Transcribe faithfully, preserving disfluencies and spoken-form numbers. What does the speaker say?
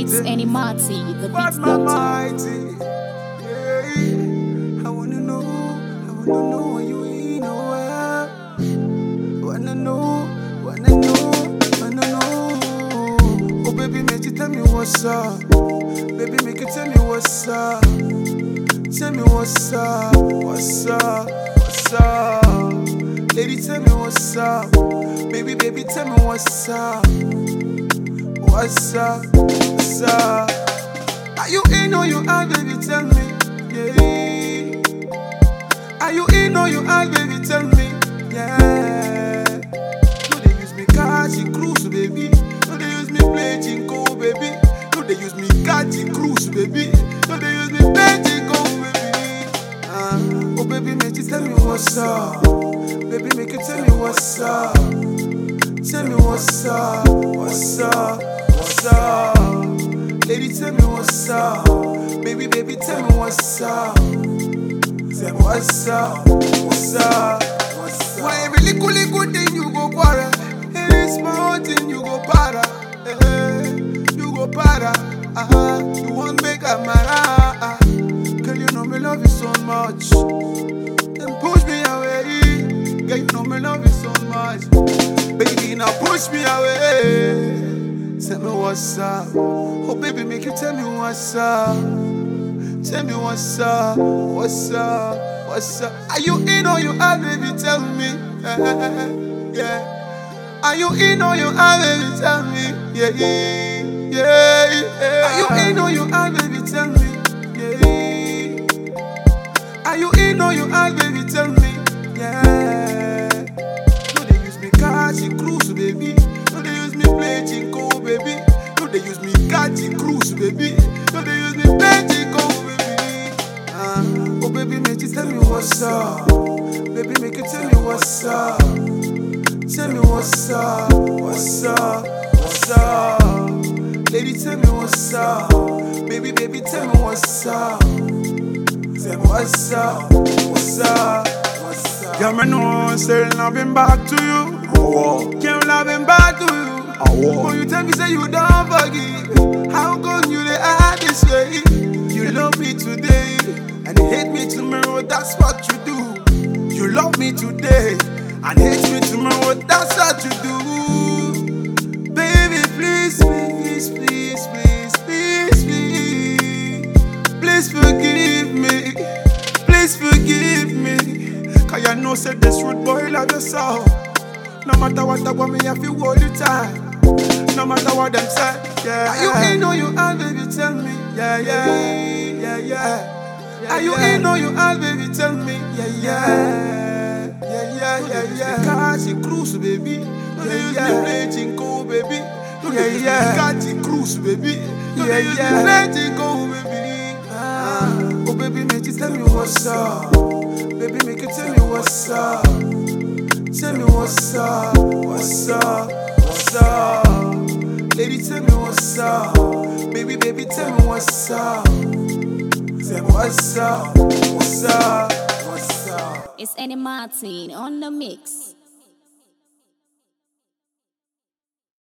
It's Any Marty, the But beat my doctor. mighty, yeah. I wanna know, I wanna know where you in or where. Wanna know, wanna know, wanna know. Oh baby, make you tell me what's up. Baby, make you tell me what's up. Tell me what's up, what's up, what's up. Lady, tell me what's up. Baby, baby, tell me what's up. What's up, what's up? Are you in or you out, baby, tell me, yeah. Are you in or you out, baby, tell me, yeah. No, they use me catchy cruise, baby. No, they use me play jinko, baby. No, they use me catchy cruise, baby. No, they use me play jinko, baby. Uh, oh, baby, make you tell me what's up. Baby, make you tell me what's up. Tell me what's up, what's up, what's up. Lady, tell me what's up. Baby, baby, tell me what's up. Tell me what's up, what's up, what's up. Why every little little thing you go para, every small thing you go para, eh, you go para. Uh-huh. You want make a mara, girl, you know me love you so much. Then push me away, girl, you know me love you so much. Baby, now push me away. Tell me what's up. Oh, baby, make you tell me what's up. Tell me what's up. What's up? What's up? Are you in or you out, baby? Tell me. Yeah. Are you in or you out, baby? Tell me. Yeah, yeah, yeah, yeah. Are you in or you out, baby? Tell me. Yeah. Are you in or you out, baby? Tell me. Yeah. No, they use me catchy cruise, baby. No, they use me play jinko, baby. No, they use me catchy cruise, baby. No, they use me play jinko, baby. Uh, oh, baby, make you tell me what's up. Baby, make you tell me what's up. Tell me what's up, what's up, what's up. Lady, tell me what's up. Baby, baby, tell me what's up. Tell me what's up, what's up, what's up. Yeah, me know, say loving back to you. Oh, can't loving back to you. Oh, when you tell me say you don't forgive, how come you dey act this way? You love me today and hate me tomorrow. That's what you do. You love me today and hate me tomorrow. That's what you do. Baby, please, please, please, please, please, please, please forgive me. Please forgive me. Cause you know say this rude boy love yourself. No matter what I want me, I feel all the time. No matter what them say, yeah. Are you in or you out, baby? Tell me, yeah, yeah, yeah, yeah. Are you in or you out, baby? Tell me, yeah, yeah, yeah, yeah, yeah, yeah. Catchy cruise, baby. No, they use me play jinko, baby. No, they use me catchy cruise, baby. No, they use me play jinko, baby. Oh, baby, make you tell me what's up. Baby, make you tell me what's up. Tell me what's up, what's up, what's up. Lady, tell me what's up. Baby, baby, tell me what's up. Tell me what's up, what's up, what's up. It's Any Marty on the mix.